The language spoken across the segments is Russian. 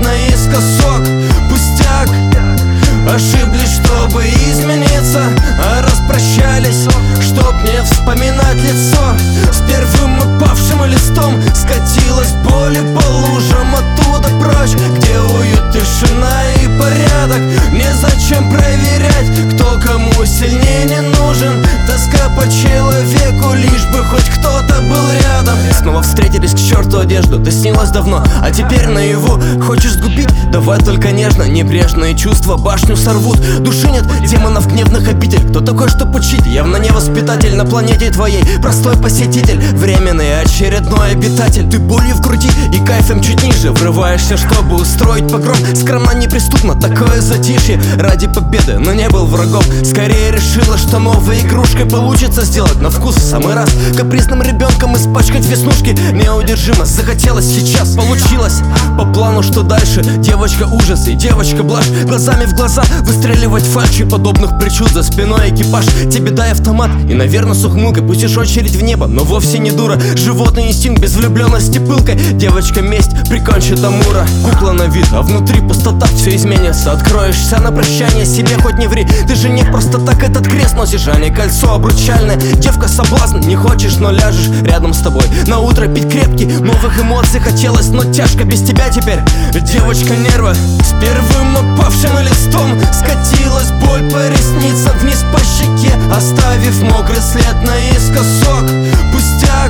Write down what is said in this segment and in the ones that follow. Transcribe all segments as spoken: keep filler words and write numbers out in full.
наискосок. Пустяк, ошиблись, чтобы измениться, а распрощались, чтоб не вспоминать лицо. С первым упавшим листом скатилась боль и по лужам оттуда прочь, где уют, тишина и порядок. Незачем проверять, кто кому сильнее не нужен. Тоска по человеку, лишь бы хоть кто-то был рядом. Снова встретились, к черту одежду, ты снилась давно, а теперь наяву. Хочешь сгубить? Давай только нежно. Небрежные чувства башню сорвут. Души нет, демонов гневных обитель. Кто такой, чтоб учить? Явно не воспитатель на планете твоей. Простой посетитель, временный очередной обитатель. Ты болью в груди и кайфом чуть ниже врываешься, чтобы устроить погром. Скромно, неприступно, такое затишье. Ради победы, но не был врагом. Скорее решила, что новой игрушкой получится сделать на вкус в самый раз. Капризным ребенком испачкать веснушки неудержимо захотелось сейчас. Получилось по плану, что дальше? Девочка ужас и девочка блажь. Глазами в глаза выстреливать фальши, подобных причуд за спиной экипаж. Тебе дай автомат и, наверное, с ухмылкой пустишь очередь в небо, но вовсе не дура. Животный инстинкт без влюбленности пылкой. Девочка месть прикончит Амура. Кукла на вид, а внутри пустота. Все изменится, откроешься на прощание себе, хоть не ври. Ты же не просто так этот крест носишь, а не кольцо обручальное. Девка соблазн, не хочешь, но ляжешь рядом с тобой. На утро пить крепкий, новых эмоций хотелось, но тяжко без тебя теперь. Девочка нервы, с первым упавшим листом скатилась боль по ресницам вниз по щеке, оставив мокрый след наискосок. Пустяк,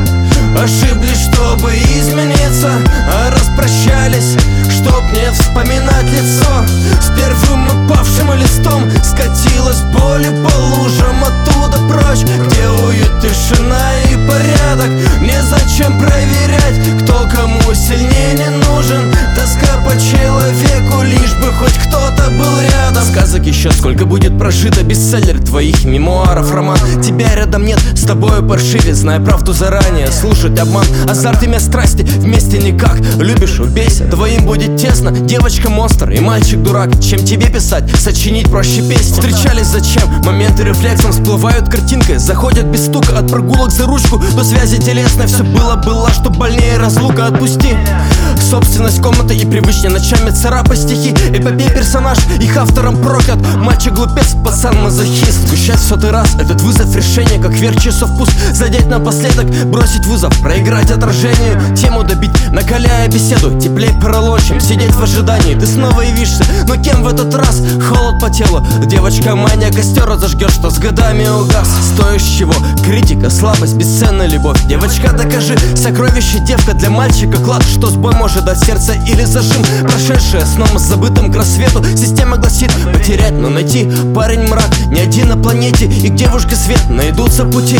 ошиблись, чтобы измениться, а распрощались, чтоб не вспоминать лицо. С первым упавшим листом скатилась боль и по лужам оттуда прочь, где уют, тишина и порядок. Незачем проверять, кто кому сильнее не нужен. Тоска по человеку, лишь бы хоть кто-то был рядом. Сказок еще сколько будет прожито, бестселлер твоих мемуаров, роман. Тебя рядом нет, с тобою паршивее, зная правду заранее, слушать обман. Азарт, имя страсти, вместе никак. Любишь, убейся, двоим будет тесно. Девочка монстр и мальчик дурак. Чем тебе писать, сочинить проще песни. Встречались зачем, моменты рефлексом всплывают картинкой. Заходят без стука, от прогулок за ручку до связи телесной. Все было-было, что больнее разлука, отпусти. Собственность комнаты и привычнее ночами царапать стихи. Эпопея персонаж, их автором проклят. Мальчик глупец, пацан мазохист. Сгущать в сотый раз этот вызов, решение как верх часов пуст. Задеть напоследок, бросить вызов, проиграть отражению, тему добить, накаляя беседу. Теплей пролочим, сидеть в ожидании. Ты снова явишься, но кем в этот раз? Холод по телу, девочка мания, костер разожгет, что с годами угас. Стоишь чего? Критика, слабость, бесценная любовь. Девочка, докажи, сокровище, девка для мальчика клад. Что сбой может дать сердце или зажим? Прошедшее сном с забытым к рассвету. Система гласит потерять, но найти. Парень мрак, не один на планете, и к девушке свет найдутся пути.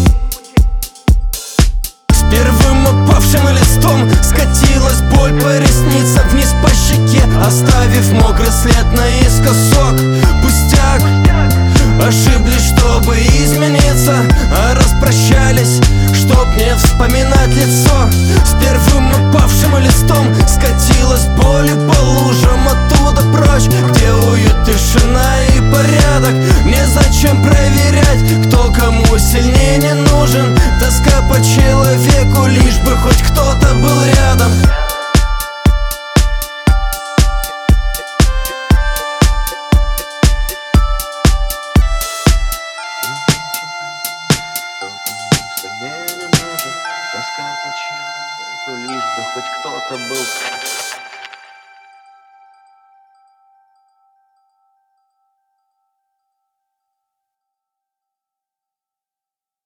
С первым упавшим листом скатилась боль по ресницам вниз по щеке, оставив мокрый след наискосок. Пустяк, ошиблись, чтобы измениться, а распрощались, чтоб не вспоминать лицо. С первым упавшим листом скатилась боль и по лужам оттуда прочь, где уют, тишина и порядок. Незачем проверять, кто кому сильнее не нужен. Тоска по человеку, лишь бы хоть кто-то был рядом. Тоска по человеку, лишь бы хоть кто-то был.